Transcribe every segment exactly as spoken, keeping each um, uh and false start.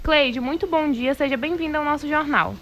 Cleide, muito bom dia, seja bem-vinda ao nosso jornal.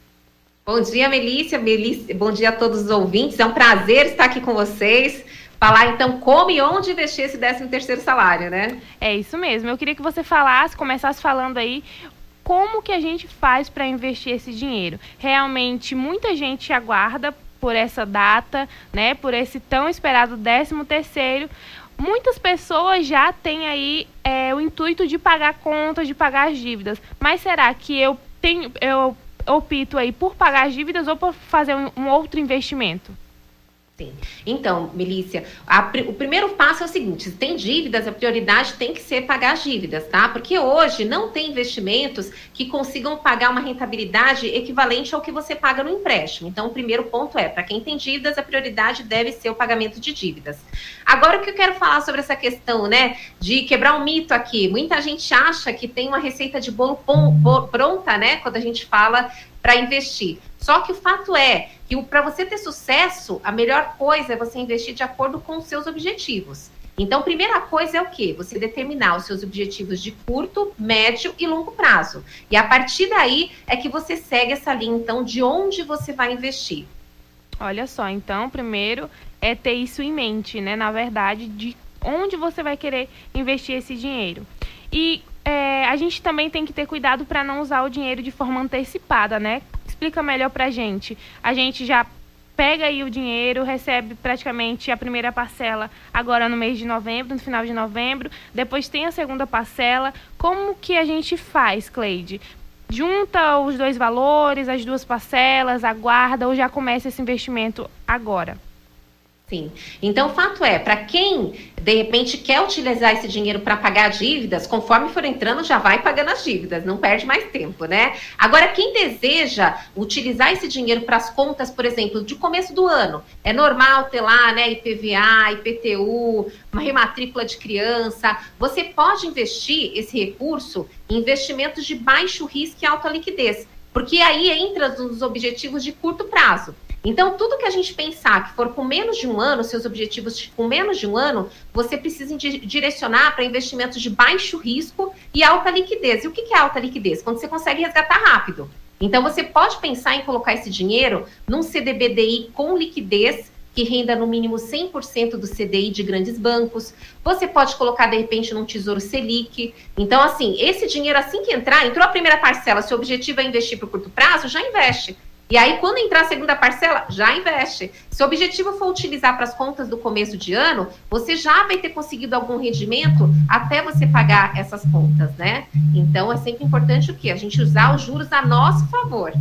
Bom dia, Melícia. Melícia, bom dia a todos os ouvintes. É um prazer estar aqui com vocês. Falar, então, como e onde investir esse décimo terceiro salário, né? É isso mesmo. Eu queria que você falasse, começasse falando aí, como que a gente faz para investir esse dinheiro. Realmente, muita gente aguarda por essa data, né? Por esse tão esperado décimo terceiro. Muitas pessoas já têm aí é, o intuito de pagar contas, de pagar as dívidas. Mas será que eu tenho, eu opto aí por pagar as dívidas ou por fazer um, um outro investimento? Sim. Então, Melícia, a, o primeiro passo é o seguinte: se tem dívidas, a prioridade tem que ser pagar as dívidas, tá? Porque hoje não tem investimentos que consigam pagar uma rentabilidade equivalente ao que você paga no empréstimo. Então, o primeiro ponto é, para quem tem dívidas, a prioridade deve ser o pagamento de dívidas. Agora, o que eu quero falar sobre essa questão, né, de quebrar um mito aqui. Muita gente acha que tem uma receita de bolo pronta, né, quando a gente fala para investir. Só que o fato é que para você ter sucesso, a melhor coisa é você investir de acordo com os seus objetivos. Então, primeira coisa é o quê? Você determinar os seus objetivos de curto, médio e longo prazo. E a partir daí é que você segue essa linha, então, de onde você vai investir. Olha só, então, primeiro é ter isso em mente, né? Na verdade, de onde você vai querer investir esse dinheiro. E é, a gente também tem que ter cuidado para não usar o dinheiro de forma antecipada, né? Explica melhor pra gente. A gente já pega aí o dinheiro, recebe praticamente a primeira parcela agora no mês de novembro, no final de novembro, depois tem a segunda parcela. Como que a gente faz, Cleide? Junta os dois valores, as duas parcelas, aguarda ou já começa esse investimento agora? Sim. Então, o fato é, para quem, de repente, quer utilizar esse dinheiro para pagar dívidas, conforme for entrando, já vai pagando as dívidas, não perde mais tempo, né? Agora, quem deseja utilizar esse dinheiro para as contas, por exemplo, de começo do ano, é normal ter lá, né, I P V A, I P T U, uma rematrícula de criança, você pode investir esse recurso em investimentos de baixo risco e alta liquidez, porque aí entra nos objetivos de curto prazo. Então, tudo que a gente pensar que for com menos de um ano, seus objetivos com menos de um ano, você precisa direcionar para investimentos de baixo risco e alta liquidez. E o que é alta liquidez? Quando você consegue resgatar rápido. Então, você pode pensar em colocar esse dinheiro num C D B D I com liquidez, que renda no mínimo cem por cento do C D I de grandes bancos. Você pode colocar, de repente, num Tesouro Selic. Então, assim, esse dinheiro, assim que entrar, entrou a primeira parcela, seu objetivo é investir por curto prazo, já investe. E aí, quando entrar a segunda parcela, já investe. Se o objetivo for utilizar para as contas do começo de ano, você já vai ter conseguido algum rendimento até você pagar essas contas, né? Então, é sempre importante o quê? A gente usar os juros a nosso favor.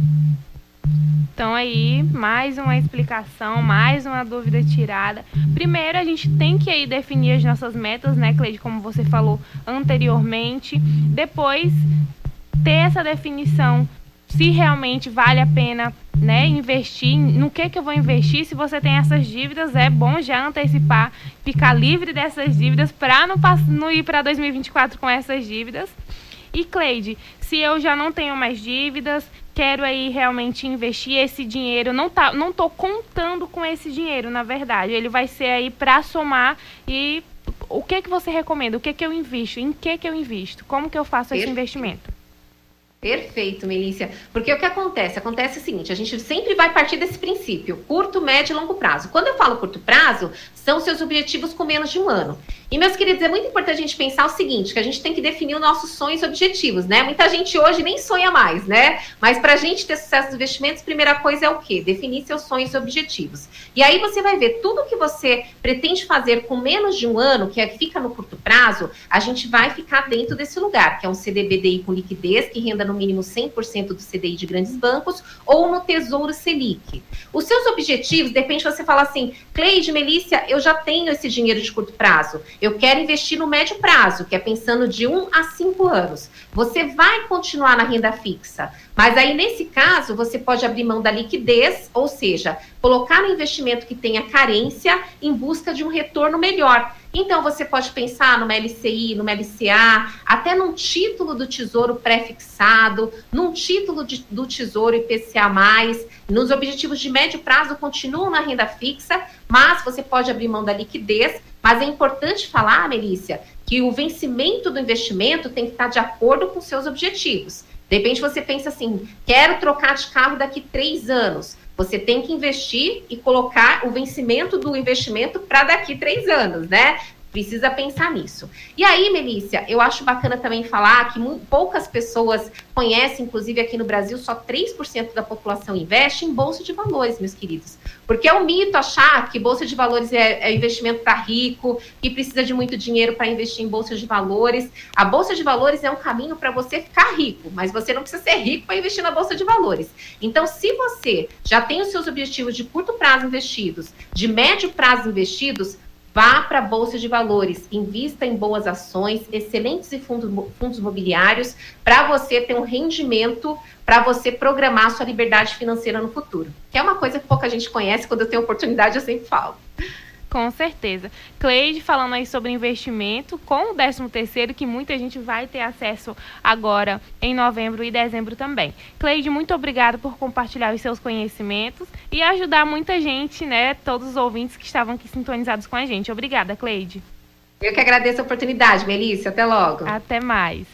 Então, aí, mais uma explicação, mais uma dúvida tirada. Primeiro, a gente tem que aí definir as nossas metas, né, Cleide, como você falou anteriormente. Depois, ter essa definição se realmente vale a pena, né, investir, no que que eu vou investir. Se você tem essas dívidas, é bom já antecipar, ficar livre dessas dívidas para não, não ir para dois mil e vinte e quatro com essas dívidas. E, Cleide, se eu já não tenho mais dívidas, quero aí realmente investir esse dinheiro, não tá, não tô contando com esse dinheiro, na verdade, ele vai ser aí para somar. E o que que você recomenda? O que que eu invisto? Em que que eu invisto? Como que eu faço Perfeito. esse investimento? Perfeito, Melícia. Porque o que acontece? Acontece o seguinte, a gente sempre vai partir desse princípio, curto, médio e longo prazo. Quando eu falo curto prazo, são seus objetivos com menos de um ano. E, meus queridos, é muito importante a gente pensar o seguinte, que a gente tem que definir os nossos sonhos e objetivos, né? Muita gente hoje nem sonha mais, né? Mas para a gente ter sucesso nos investimentos, primeira coisa é o quê? Definir seus sonhos e objetivos. E aí você vai ver tudo que você pretende fazer com menos de um ano, que é, fica no curto prazo, a gente vai ficar dentro desse lugar, que é um C D B D I com liquidez, que renda no mínimo cem por cento do C D I de grandes bancos, ou no Tesouro Selic. Os seus objetivos, de repente você fala assim, Cleide, Melícia, eu já tenho esse dinheiro de curto prazo, eu quero investir no médio prazo, que é pensando de um a cinco anos. Você vai continuar na renda fixa, mas aí nesse caso você pode abrir mão da liquidez, ou seja, colocar no investimento que tenha carência em busca de um retorno melhor. Então, você pode pensar numa L C I, numa L C A, até num título do Tesouro pré-fixado, num título de, do Tesouro I P C A mais, nos objetivos de médio prazo continuam na renda fixa, mas você pode abrir mão da liquidez. Mas é importante falar, Melícia, que que o vencimento do investimento tem que estar de acordo com seus objetivos. De repente você pensa assim, quero trocar de carro daqui três anos. Você tem que investir e colocar o vencimento do investimento para daqui três anos, né? Precisa pensar nisso. E aí, Melícia, eu acho bacana também falar que poucas pessoas conhecem, inclusive aqui no Brasil, só três por cento da população investe em bolsa de valores, meus queridos. Porque é um mito achar que bolsa de valores é, é investimento para rico, que precisa de muito dinheiro para investir em bolsa de valores. A bolsa de valores é um caminho para você ficar rico, mas você não precisa ser rico para investir na bolsa de valores. Então, se você já tem os seus objetivos de curto prazo investidos, de médio prazo investidos, vá para a Bolsa de Valores, invista em boas ações, excelentes fundos, fundos imobiliários, para você ter um rendimento, para você programar a sua liberdade financeira no futuro. Que é uma coisa que pouca gente conhece, quando eu tenho oportunidade eu sempre falo. Com certeza. Cleide falando aí sobre investimento com o décimo terceiro, que muita gente vai ter acesso agora em novembro e dezembro também. Cleide, muito obrigada por compartilhar os seus conhecimentos e ajudar muita gente, né? Todos os ouvintes que estavam aqui sintonizados com a gente. Obrigada, Cleide. Eu que agradeço a oportunidade, Melícia. Até logo. Até mais.